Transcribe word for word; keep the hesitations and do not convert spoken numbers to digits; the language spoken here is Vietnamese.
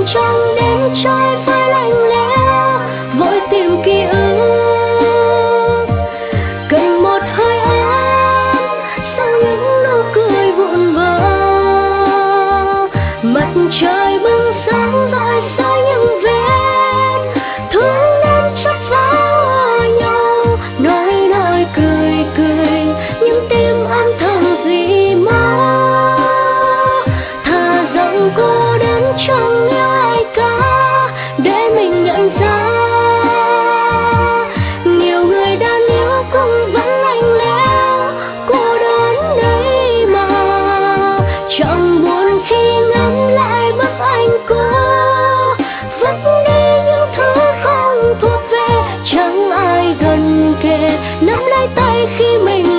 trong đêm trôi phai lạnh lẽo, vội tìm ký ức cần một hơi ấm sau những nụ cười vụn vỡ. Mặt trời bừng sáng rọi soi những vết thương nên chất vào nhau, nói nói cười cười nhưng tim âm thầm gì mất. Thà rằng cô đơn chẳng yêu ai cả để mình nhận ra nhiều người đang yêu cũng vẫn lạnh lẽo cô đơn đấy mà. Chẳng buồn khi ngắm lại bức ảnh cũ, vứt đi những thứ không thuộc về, chẳng ai gần kề nắm lấy tay khi mình